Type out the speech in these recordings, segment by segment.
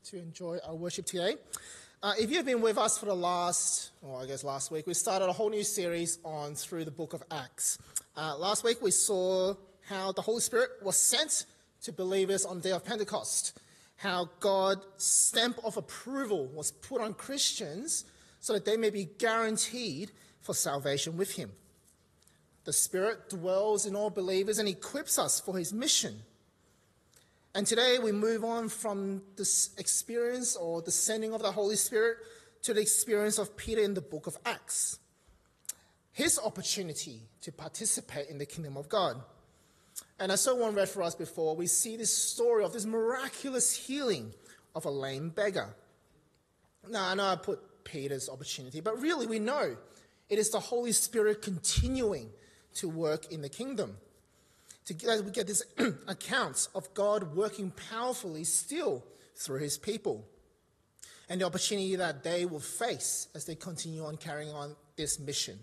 to enjoy our worship today. If you've been with us for the last week, we started a whole new series on through the book of Acts. Last week we saw how the Holy Spirit was sent to believers on the day of Pentecost, how God's stamp of approval was put on Christians so that they may be guaranteed for salvation with him. The Spirit dwells in all believers and equips us for his mission. And today we move on from this experience or the sending of the Holy Spirit to the experience of Peter in the book of Acts. His opportunity to participate in the kingdom of God. And as someone read for us before, we see this story of this miraculous healing of a lame beggar. Now, I know I put Peter's opportunity, but really we know it is the Holy Spirit continuing to work in the kingdom. We get this account of God working powerfully still through his people and the opportunity that they will face as they continue on carrying on this mission.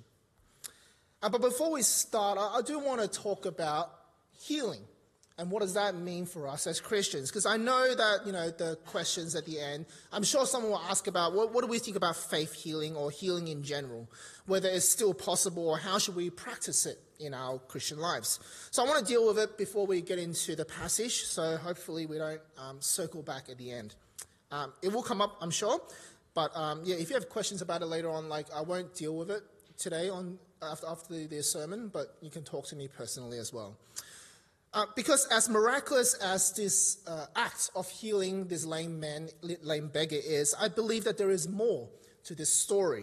But before we start, I do want to talk about healing and what does that mean for us as Christians? Because I know that, the questions at the end, I'm sure someone will ask about what do we think about faith healing or healing in general, whether it's still possible or how should we practice it in our Christian lives. So I want to deal with it before we get into the passage, so hopefully we don't circle back at the end. It will come up, I'm sure, but if you have questions about it later on, I won't deal with it today after the sermon, but you can talk to me personally as well. Because as miraculous as this act of healing this lame beggar is, I believe that there is more to this story.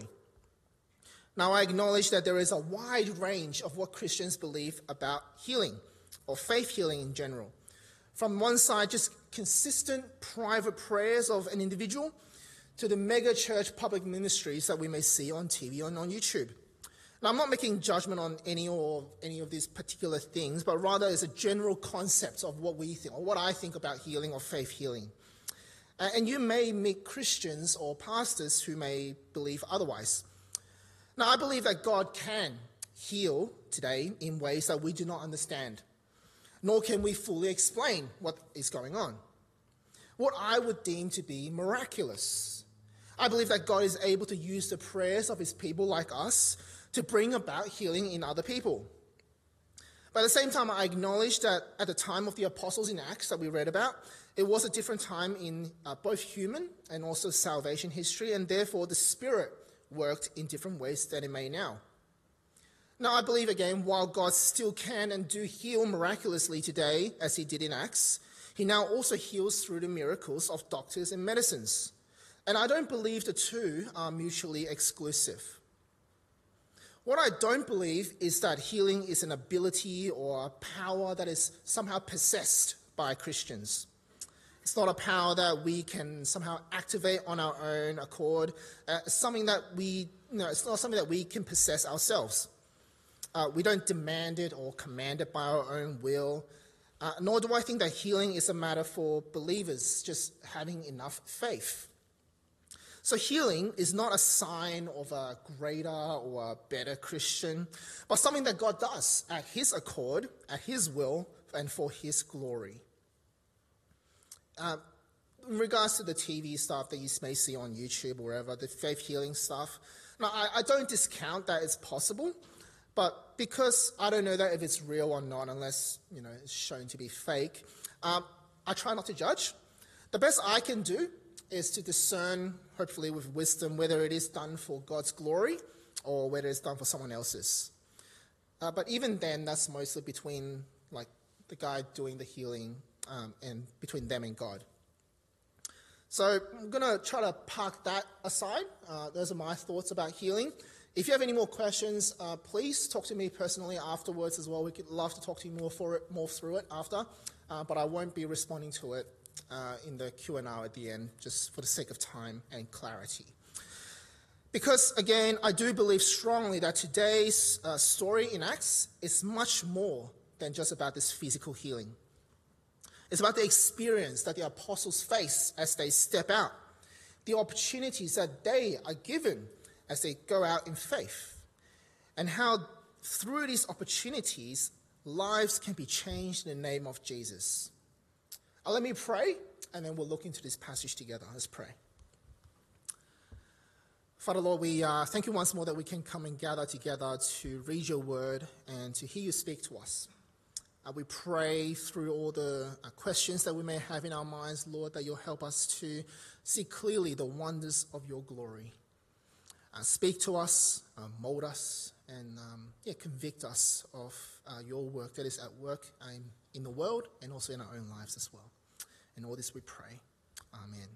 Now, I acknowledge that there is a wide range of what Christians believe about healing, or faith healing in general. From one side, just consistent private prayers of an individual, to the mega church public ministries that we may see on TV and on YouTube. Now, I'm not making judgment on any of these particular things, but rather as a general concept of what we think, or what I think about healing or faith healing. And you may meet Christians or pastors who may believe otherwise. Now, I believe that God can heal today in ways that we do not understand, nor can we fully explain what is going on. What I would deem to be miraculous. I believe that God is able to use the prayers of his people like us to bring about healing in other people. But at the same time, I acknowledge that at the time of the apostles in Acts that we read about, it was a different time in both human and also salvation history, and therefore the Spirit worked in different ways than it may now. Now, I believe again, while God still can and do heal miraculously today, as he did in Acts, he now also heals through the miracles of doctors and medicines. And I don't believe the two are mutually exclusive. What I don't believe is that healing is an ability or a power that is somehow possessed by Christians. It's not a power that we can somehow activate on our own accord. It's not something that we can possess ourselves. We don't demand it or command it by our own will. Nor do I think that healing is a matter for believers just having enough faith. So healing is not a sign of a greater or a better Christian, but something that God does at his accord, at his will, and for his glory. In regards to the TV stuff that you may see on YouTube or wherever, the faith healing stuff, now I don't discount that it's possible, but because I don't know that if it's real or not, unless it's shown to be fake, I try not to judge. The best I can do is to discern, hopefully with wisdom, whether it is done for God's glory or whether it's done for someone else's. But even then, that's mostly between the guy doing the healing and between them and God. So I'm going to try to park that aside. Those are my thoughts about healing. If you have any more questions, please talk to me personally afterwards as well. We could love to talk to you more through it after, but I won't be responding to it in the Q&A at the end, just for the sake of time and clarity. Because, again, I do believe strongly that today's story in Acts is much more than just about this physical healing. It's about the experience that the apostles face as they step out, the opportunities that they are given as they go out in faith, and how through these opportunities, lives can be changed in the name of Jesus. Let me pray, and then we'll look into this passage together. Let's pray. Father Lord, we thank you once more that we can come and gather together to read your word and to hear you speak to us. We pray through all the questions that we may have in our minds, Lord, that you'll help us to see clearly the wonders of your glory. Speak to us, mold us, and convict us of your work that is at work in the world and also in our own lives as well. And all this we pray. Amen.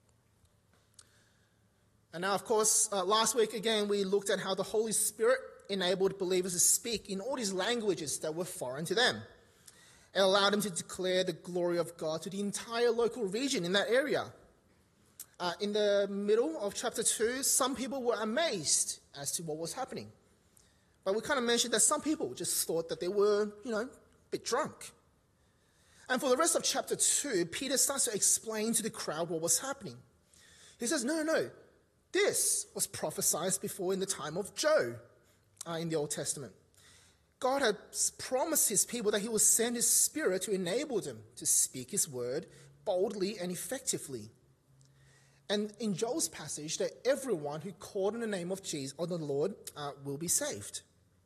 And now, of course, last week again, we looked at how the Holy Spirit enabled believers to speak in all these languages that were foreign to them. It allowed them to declare the glory of God to the entire local region in that area. In the middle of chapter 2, some people were amazed as to what was happening. But we kind of mentioned that some people just thought that they were, a bit drunk. And for the rest of chapter 2, Peter starts to explain to the crowd what was happening. He says, no, this was prophesied before in the time of Job in the Old Testament. God had promised his people that he would send his Spirit to enable them to speak his word boldly and effectively. And in Joel's passage, that everyone who called in the name of Jesus or the Lord will be saved.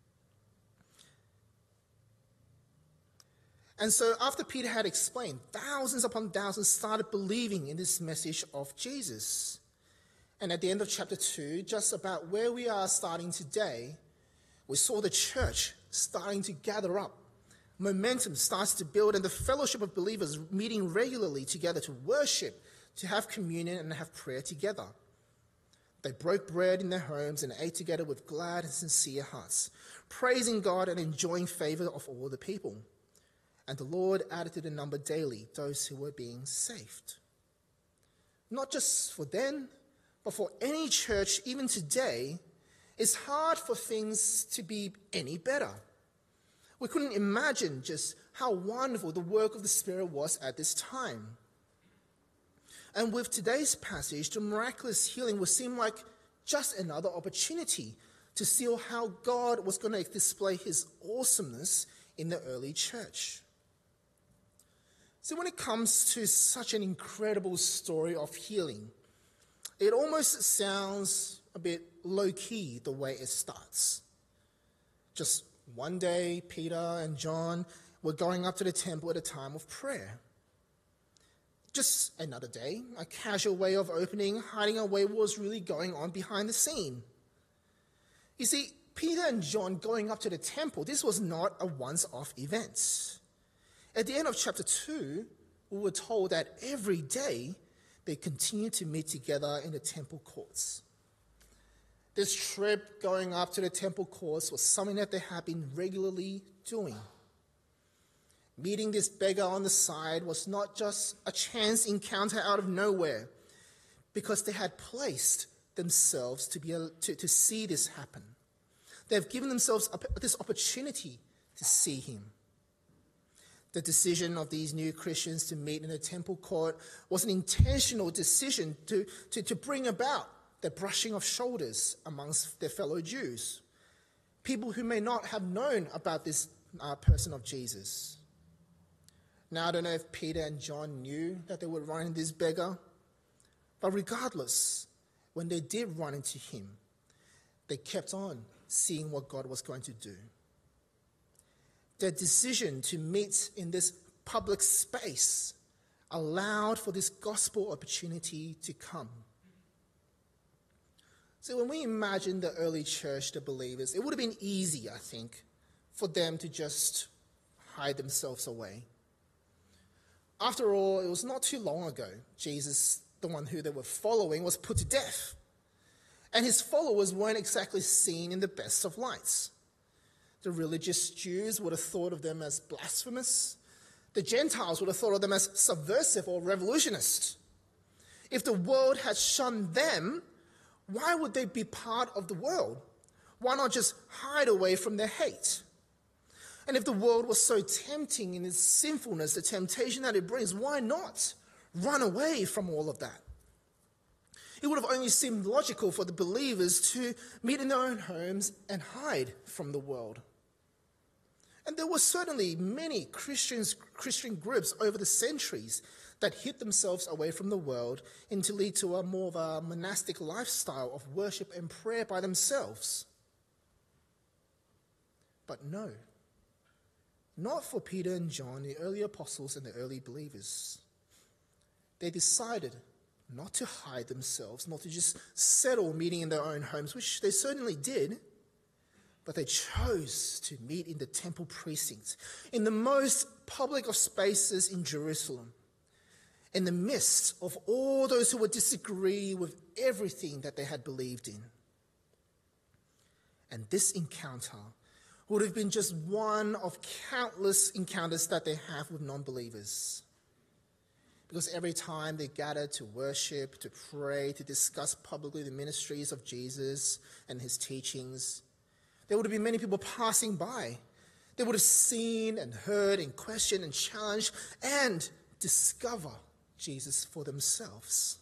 And so after Peter had explained, thousands upon thousands started believing in this message of Jesus. And at the end of chapter 2, just about where we are starting today, we saw the church starting to gather up. Momentum starts to build, and the fellowship of believers meeting regularly together to worship, to have communion and have prayer together. They broke bread in their homes and ate together with glad and sincere hearts, praising God and enjoying favor of all the people. And the Lord added to the number daily those who were being saved. Not just for then, but for any church, even today, it's hard for things to be any better. We couldn't imagine just how wonderful the work of the Spirit was at this time. And with today's passage, the miraculous healing would seem like just another opportunity to see how God was going to display his awesomeness in the early church. So when it comes to such an incredible story of healing, it almost sounds a bit low-key the way it starts. Just one day, Peter and John were going up to the temple at a time of prayer. Just another day, a casual way of hiding away what was really going on behind the scene. You see, Peter and John going up to the temple, this was not a once-off event. At the end of chapter 2, we were told that every day they continued to meet together in the temple courts. This trip going up to the temple courts was something that they had been regularly doing. Meeting this beggar on the side was not just a chance encounter out of nowhere, because they had placed themselves to be able to see this happen. They've given themselves this opportunity to see him. The decision of these new Christians to meet in the temple court was an intentional decision to bring about the brushing of shoulders amongst their fellow Jews, people who may not have known about this person of Jesus. Now, I don't know if Peter and John knew that they would run into this beggar, but regardless, when they did run into him, they kept on seeing what God was going to do. Their decision to meet in this public space allowed for this gospel opportunity to come. So when we imagine the early church, the believers, it would have been easy, I think, for them to just hide themselves away. After all, it was not too long ago, Jesus, the one who they were following, was put to death. And his followers weren't exactly seen in the best of lights. The religious Jews would have thought of them as blasphemous. The Gentiles would have thought of them as subversive or revolutionist. If the world had shunned them, why would they be part of the world? Why not just hide away from their hate? And if the world was so tempting in its sinfulness, the temptation that it brings, why not run away from all of that? It would have only seemed logical for the believers to meet in their own homes and hide from the world. And there were certainly many Christian groups over the centuries that hid themselves away from the world and to lead to a more of a monastic lifestyle of worship and prayer by themselves. But no, not for Peter and John, the early apostles and the early believers. They decided not to hide themselves, not to just settle meeting in their own homes, which they certainly did, but they chose to meet in the temple precincts, in the most public of spaces in Jerusalem, in the midst of all those who would disagree with everything that they had believed in. And this encounter would have been just one of countless encounters that they have with non-believers. Because every time they gathered to worship, to pray, to discuss publicly the ministries of Jesus and his teachings, there would have been many people passing by. They would have seen and heard and questioned and challenged and discover Jesus for themselves.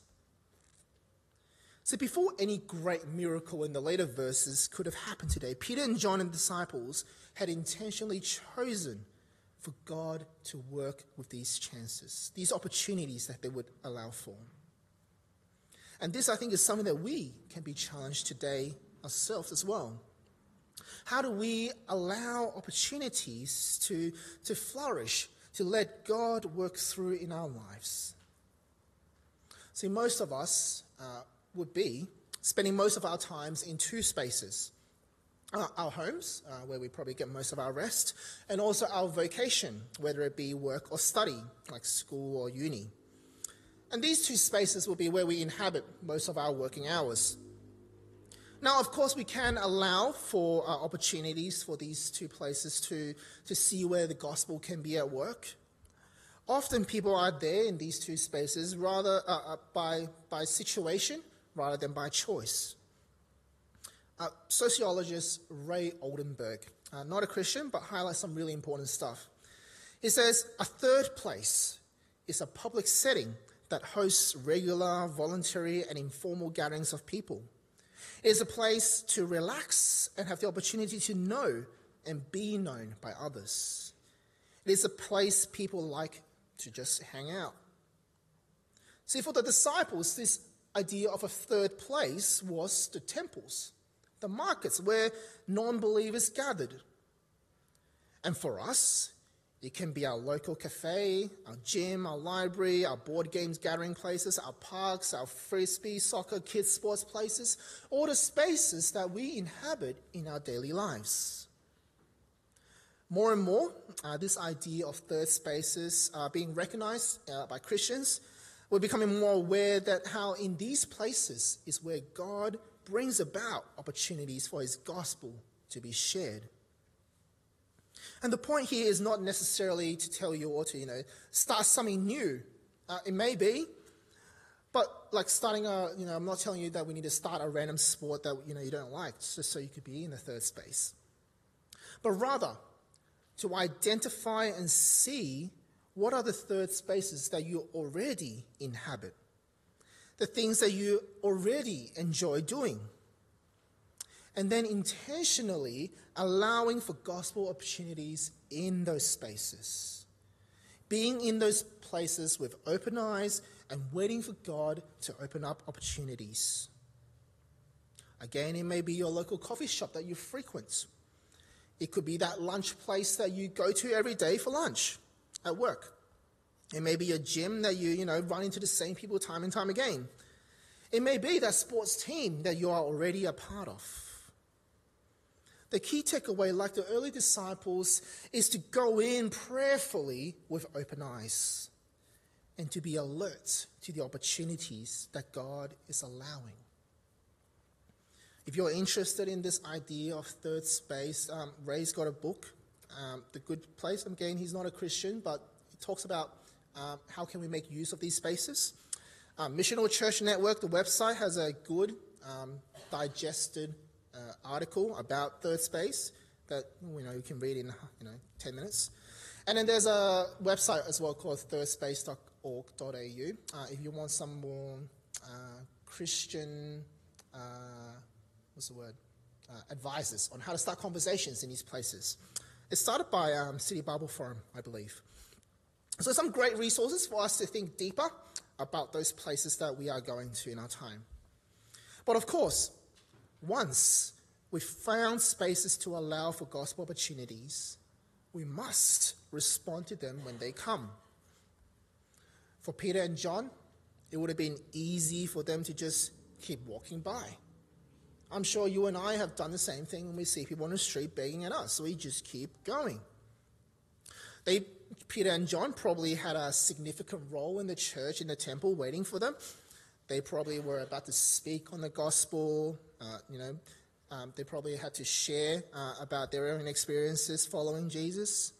So before any great miracle in the later verses could have happened today, Peter and John and the disciples had intentionally chosen for God to work with these chances, these opportunities that they would allow for. And this, I think, is something that we can be challenged today ourselves as well. How do we allow opportunities to flourish, to let God work through in our lives? See, most of us would be spending most of our times in two spaces. Our homes, where we probably get most of our rest, and also our vocation, whether it be work or study, like school or uni. And these two spaces will be where we inhabit most of our working hours. Now, of course, we can allow for opportunities for these two places to see where the gospel can be at work. Often people are there in these two spaces rather by situation rather than by choice. Sociologist Ray Oldenburg, not a Christian, but highlights some really important stuff. He says, a third place is a public setting that hosts regular, voluntary, and informal gatherings of people. It is a place to relax and have the opportunity to know and be known by others. It is a place people like to just hang out. See, for the disciples, this idea of a third place was the temples, the markets where non-believers gathered. And for us, it can be our local cafe, our gym, our library, our board games gathering places, our parks, our frisbee, soccer, kids' sports places, all the spaces that we inhabit in our daily lives. More and more, this idea of third spaces being recognized by Christians, we're becoming more aware that how in these places is where God brings about opportunities for his gospel to be shared. And the point here is not necessarily to tell you or to, start something new. It may be, but like starting I'm not telling you that we need to start a random sport that, you don't like just so you could be in the third space. But rather, to identify and see what are the third spaces that you already inhabit, the things that you already enjoy doing, and then intentionally allowing for gospel opportunities in those spaces. Being in those places with open eyes and waiting for God to open up opportunities. Again, it may be your local coffee shop that you frequent. It could be that lunch place that you go to every day for lunch at work. It may be a gym that you run into the same people time and time again. It may be that sports team that you are already a part of. The key takeaway, like the early disciples, is to go in prayerfully with open eyes and to be alert to the opportunities that God is allowing. If you're interested in this idea of third space, Ray's got a book, The Good Place. Again, he's not a Christian, but he talks about how can we make use of these spaces. Missional Church Network, the website, has a good digested article about third space that you can read in 10 minutes. And then there's a website as well called thirdspace.org.au. If you want some more Christian advisors on how to start conversations in these places. It's started by City Bible Forum, I believe. So some great resources for us to think deeper about those places that we are going to in our time. But of course, once we've found spaces to allow for gospel opportunities, we must respond to them when they come. For Peter and John, it would have been easy for them to just keep walking by. I'm sure you and I have done the same thing when we see people on the street begging at us. So we just keep going. Peter and John probably had a significant role in the church, in the temple, waiting for them. They probably were about to speak on the gospel. They probably had to share about their own experiences following Jesus.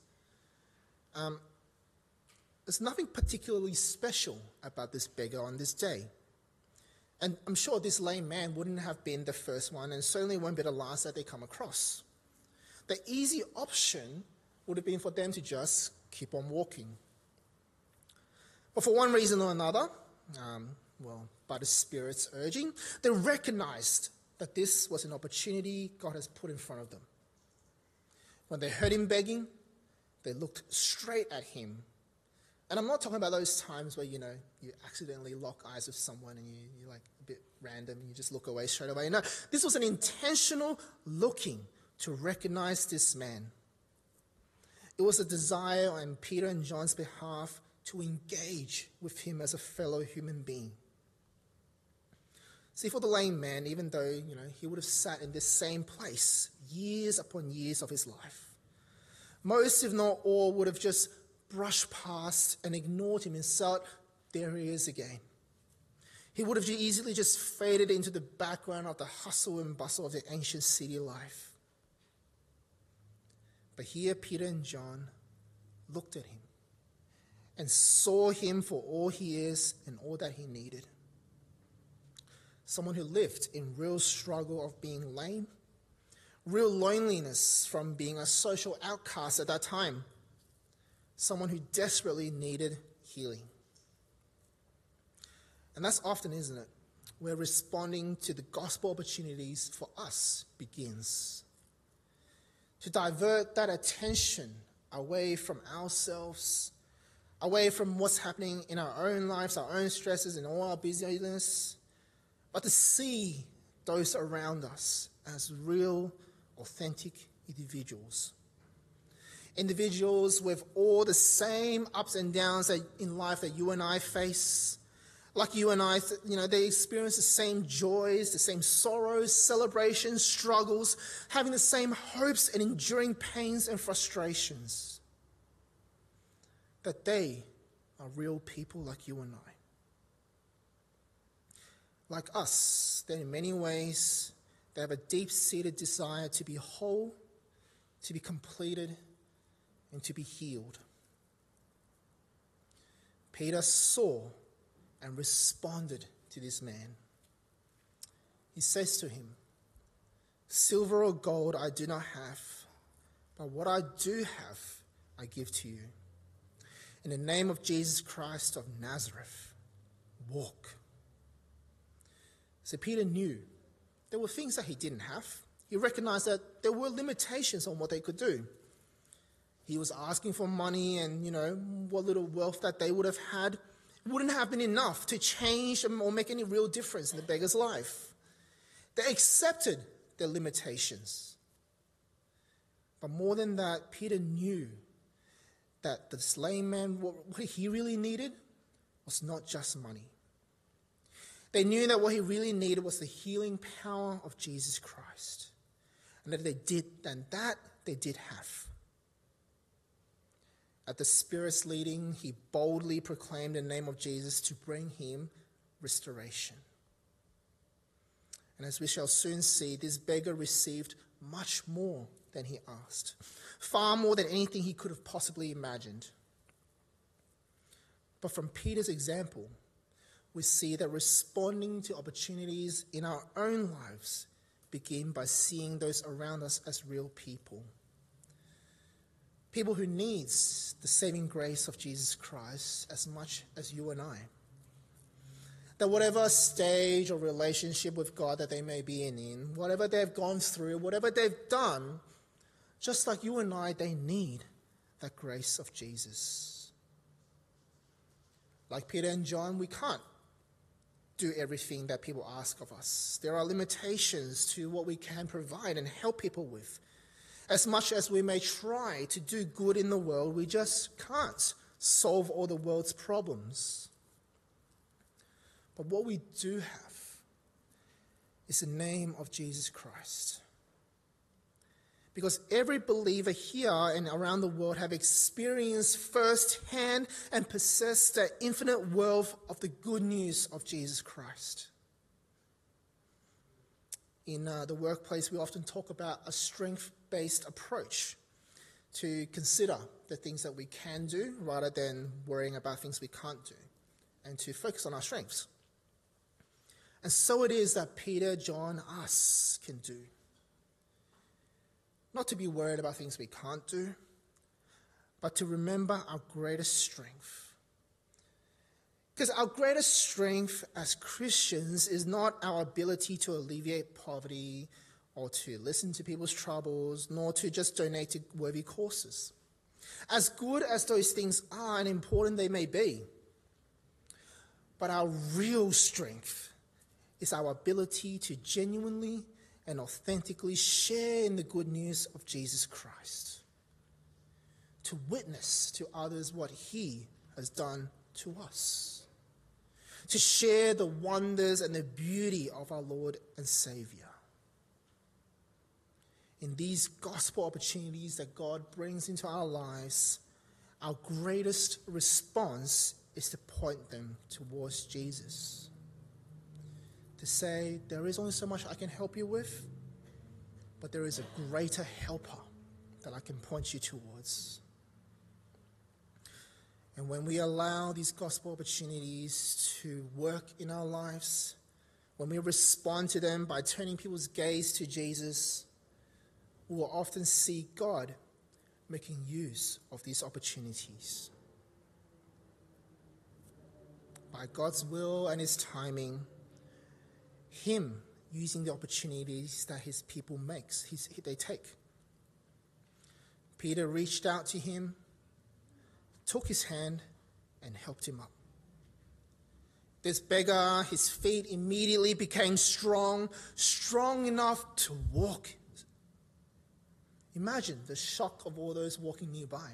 There's nothing particularly special about this beggar on this day. And I'm sure this lame man wouldn't have been the first one, and certainly won't be the last that they come across. The easy option would have been for them to just keep on walking. But for one reason or another, by the Spirit's urging, they recognized that this was an opportunity God has put in front of them. When they heard him begging, they looked straight at him. And I'm not talking about those times where, you accidentally lock eyes with someone and you're like a bit random and you just look away straight away. No, this was an intentional looking to recognize this man. It was a desire on Peter and John's behalf to engage with him as a fellow human being. See, for the lame man, even though, he would have sat in this same place years upon years of his life, most, if not all, would have just brushed past and ignored him and thought, there he is again. He would have easily just faded into the background of the hustle and bustle of the ancient city life. But here Peter and John looked at him and saw him for all he is and all that he needed. Someone who lived in real struggle of being lame, real loneliness from being a social outcast at that time, someone who desperately needed healing. And that's often, isn't it, where responding to the gospel opportunities for us begins. To divert that attention away from ourselves, away from what's happening in our own lives, our own stresses and all our busyness, but to see those around us as real, authentic individuals. Individuals with all the same ups and downs in life that you and I face. Like you and I, they experience the same joys, the same sorrows, celebrations, struggles, having the same hopes and enduring pains and frustrations. That they are real people like you and I. Like us, that in many ways, they have a deep-seated desire to be whole, to be completed, and to be healed. Peter saw and responded to this man. He says to him, "Silver or gold I do not have, but what I do have I give to you. In the name of Jesus Christ of Nazareth, walk." So Peter knew there were things that he didn't have. He recognized that there were limitations on what they could do. He was asking for money and, what little wealth that they would have had wouldn't have been enough to change or make any real difference in the beggar's life. They accepted their limitations. But more than that, Peter knew that this lame man, what he really needed was not just money. They knew that what he really needed was the healing power of Jesus Christ. And that they did have. At the Spirit's leading, he boldly proclaimed the name of Jesus to bring him restoration. And as we shall soon see, this beggar received much more than he asked, far more than anything he could have possibly imagined. But from Peter's example, we see that responding to opportunities in our own lives begin by seeing those around us as real people. People who needs the saving grace of Jesus Christ as much as you and I. That whatever stage or relationship with God that they may be in, whatever they've gone through, whatever they've done, just like you and I, they need that grace of Jesus. Like Peter and John, we can't do everything that people ask of us. There are limitations to what we can provide and help people with. As much as we may try to do good in the world, we just can't solve all the world's problems. But what we do have is the name of Jesus Christ. Because every believer here and around the world have experienced firsthand and possessed the infinite wealth of the good news of Jesus Christ. In the workplace, we often talk about a strength-based approach to consider the things that we can do rather than worrying about things we can't do, and to focus on our strengths. And so it is that Peter, John, us can do. Not to be worried about things we can't do, but to remember our greatest strength. Because our greatest strength as Christians is not our ability to alleviate poverty or to listen to people's troubles, nor to just donate to worthy causes. As good as those things are and important they may be, but our real strength is our ability to genuinely and authentically share in the good news of Jesus Christ, to witness to others what he has done to us, to share the wonders and the beauty of our Lord and Savior. In these gospel opportunities that God brings into our lives, our greatest response is to point them towards Jesus. To say, there is only so much I can help you with, but there is a greater helper that I can point you towards. And when we allow these gospel opportunities to work in our lives, when we respond to them by turning people's gaze to Jesus, we will often see God making use of these opportunities. By God's will and his timing, him using the opportunities that his people they take. Peter reached out to him, took his hand, and helped him up. This beggar, his feet immediately became strong enough to walk. Imagine the shock of all those walking nearby.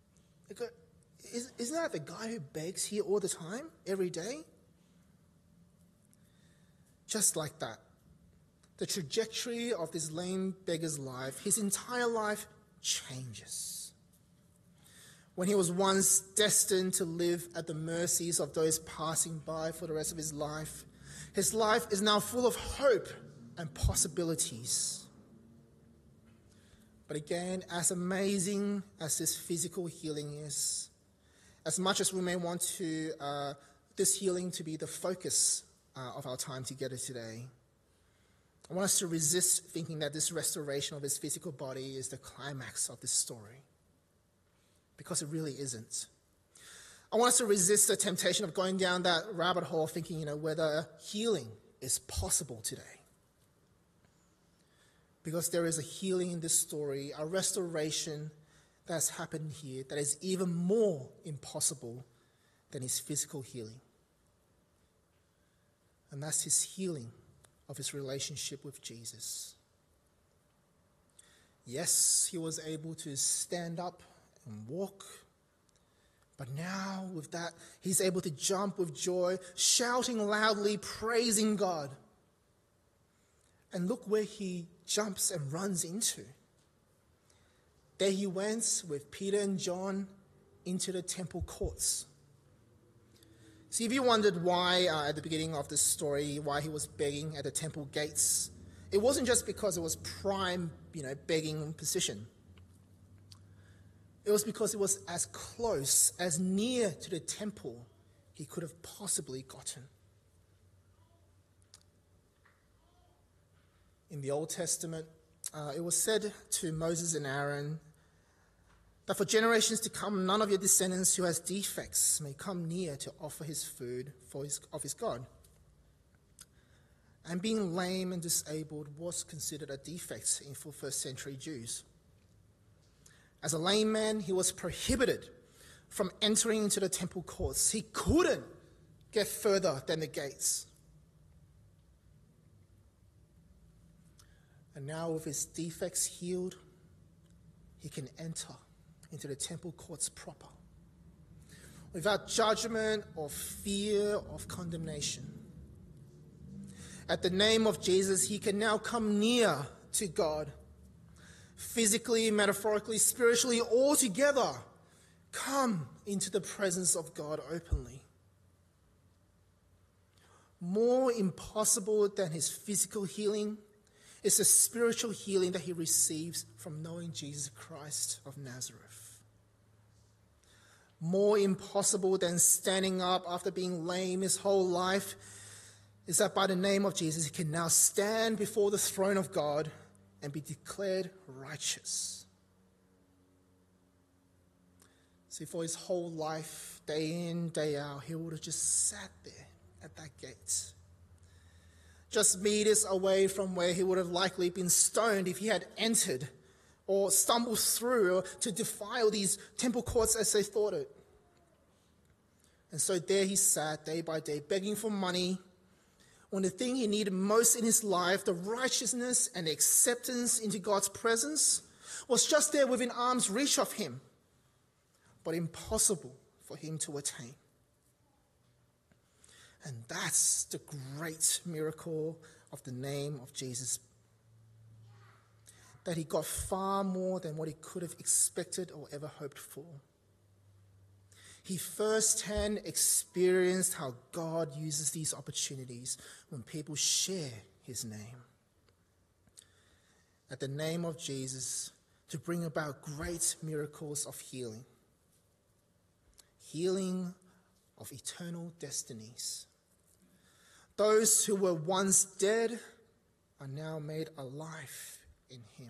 Isn't that the guy who begs here all the time, every day? Just like that, the trajectory of this lame beggar's life, his entire life changes. When he was once destined to live at the mercies of those passing by for the rest of his life is now full of hope and possibilities. But again, as amazing as this physical healing is, as much as we may want to this healing to be the focus of our time together today, I want us to resist thinking that this restoration of his physical body is the climax of this story, because it really isn't. I want us to resist the temptation of going down that rabbit hole thinking, whether healing is possible today. Because there is a healing in this story, a restoration that's happened here that is even more impossible than his physical healing. And that's his healing of his relationship with Jesus. Yes, he was able to stand up and walk, but now with that, he's able to jump with joy, shouting loudly, praising God. And look where he jumps and runs into. There he went with Peter and John into the temple courts. See, if you wondered why, at the beginning of this story, why he was begging at the temple gates, it wasn't just because it was prime, begging position. It was because it was as close, as near to the temple he could have possibly gotten. In the Old Testament, it was said to Moses and Aaron that for generations to come, none of your descendants who has defects may come near to offer his food of his God. And being lame and disabled was considered a defect for first century Jews. As a lame man, he was prohibited from entering into the temple courts. He couldn't get further than the gates. And now with his defects healed, he can enter into the temple courts proper, without judgment or fear of condemnation. At the name of Jesus, he can now come near to God, physically, metaphorically, spiritually, all together. Come into the presence of God openly. More impossible than his physical healing is the spiritual healing that he receives from knowing Jesus Christ of Nazareth. More impossible than standing up after being lame his whole life is that by the name of Jesus, he can now stand before the throne of God and be declared righteous. See, for his whole life, day in, day out, he would have just sat there at that gate, just meters away from where he would have likely been stoned if he had entered or stumbled through or to defile these temple courts as they thought it. And so there he sat day by day, begging for money, when the thing he needed most in his life, the righteousness and acceptance into God's presence, was just there within arm's reach of him, but impossible for him to attain. And that's the great miracle of the name of Jesus, that he got far more than what he could have expected or ever hoped for. He firsthand experienced how God uses these opportunities when people share his name. At the name of Jesus, to bring about great miracles of healing. Healing of eternal destinies. Those who were once dead are now made alive in him.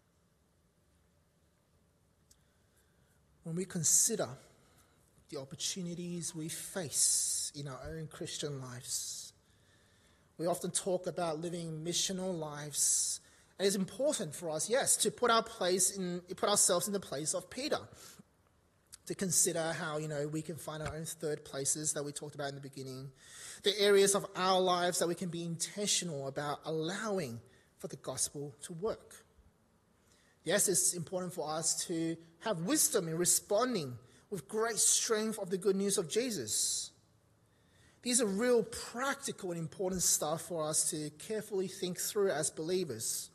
When we consider the opportunities we face in our own Christian lives, we often talk about living missional lives. And it's important for us, yes, to put ourselves in the place of Peter, to consider how, we can find our own third places that we talked about in the beginning, the areas of our lives that we can be intentional about allowing for the gospel to work. Yes, it's important for us to have wisdom in responding with great strength of the good news of Jesus. These are real practical and important stuff for us to carefully think through as believers.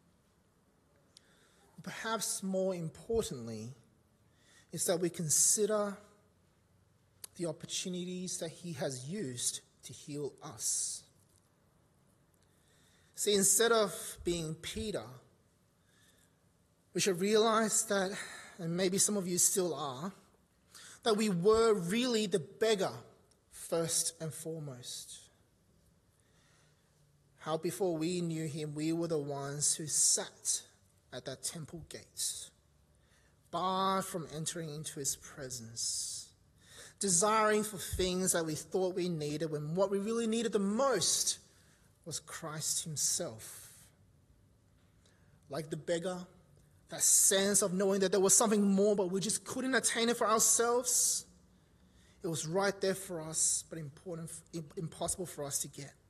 Perhaps more importantly is that we consider the opportunities that he has used to heal us. See, instead of being Peter, we should realize that, and maybe some of you still are, that we were really the beggar first and foremost. How before we knew him, we were the ones who sat at that temple gate, barred from entering into his presence, desiring for things that we thought we needed when what we really needed the most was Christ himself. Like the beggar, that sense of knowing that there was something more, but we just couldn't attain it for ourselves. It was right there for us, but impossible for us to get.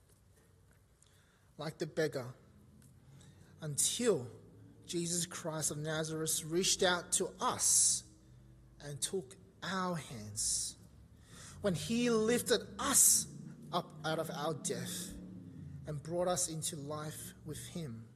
Like the beggar, until Jesus Christ of Nazareth reached out to us and took our hands. When he lifted us up out of our death and brought us into life with him.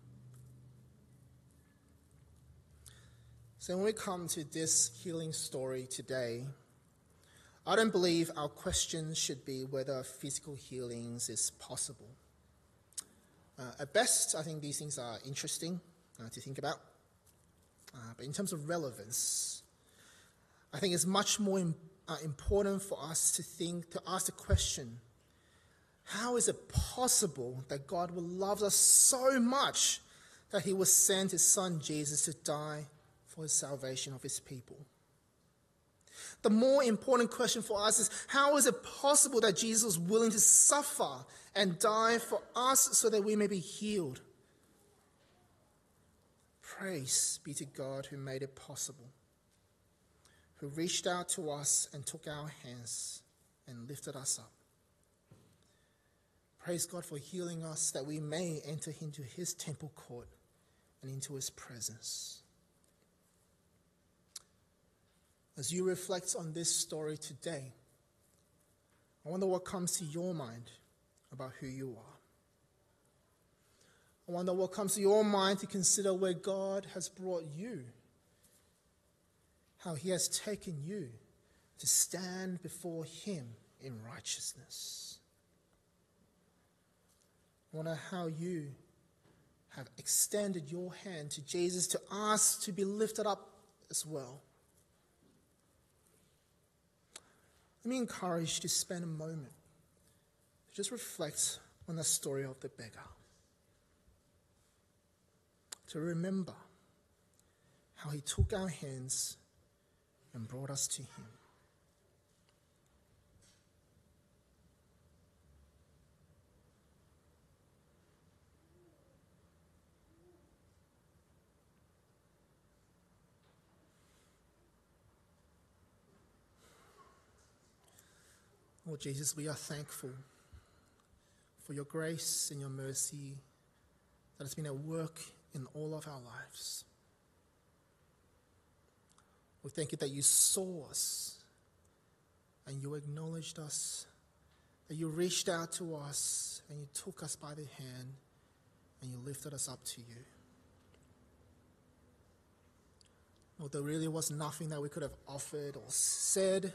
So when we come to this healing story today, I don't believe our question should be whether physical healings is possible. At best, I think these things are interesting to think about. But in terms of relevance, I think it's much more important for us to ask the question, how is it possible that God will love us so much that he will send his son Jesus to die for the salvation of his people? The more important question for us is, how is it possible that Jesus was willing to suffer and die for us so that we may be healed? Praise be to God who made it possible. who reached out to us and took our hands and lifted us up. Praise God for healing us that we may enter into his temple court and into his presence. As you reflect on this story today, I wonder what comes to your mind about who you are. I wonder what comes to your mind to consider where God has brought you, how he has taken you to stand before him in righteousness. I wonder how you have extended your hand to Jesus to ask to be lifted up as well. Let me encourage you to spend a moment to just reflect on the story of the beggar. To remember how he took our hands and brought us to him. Lord Jesus, we are thankful for your grace and your mercy that has been at work in all of our lives. We thank you that you saw us and you acknowledged us, that you reached out to us and you took us by the hand and you lifted us up to you. Lord, there really was nothing that we could have offered or said,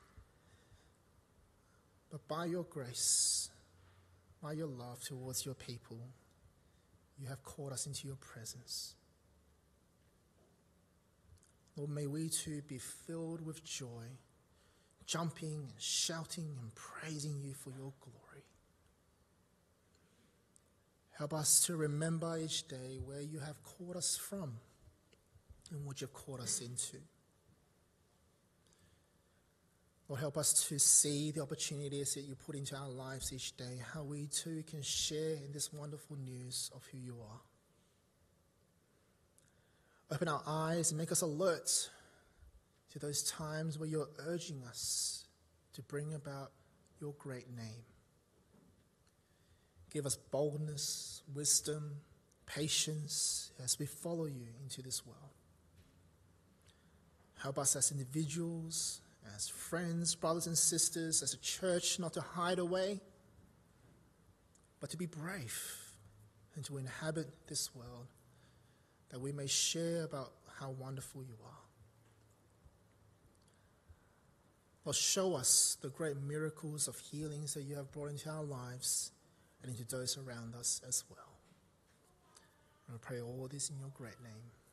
but by your grace, by your love towards your people, you have called us into your presence. Lord, may we too be filled with joy, jumping and shouting and praising you for your glory. Help us to remember each day where you have called us from and what you've called us into. Lord, help us to see the opportunities that you put into our lives each day, how we too can share in this wonderful news of who you are. Open our eyes and make us alert to those times where you're urging us to bring about your great name. Give us boldness, wisdom, patience as we follow you into this world. Help us as individuals, as friends, brothers and sisters, as a church, not to hide away, but to be brave and to inhabit this world, that we may share about how wonderful you are. Lord, show us the great miracles of healings that you have brought into our lives and into those around us as well. And I pray all this in your great name.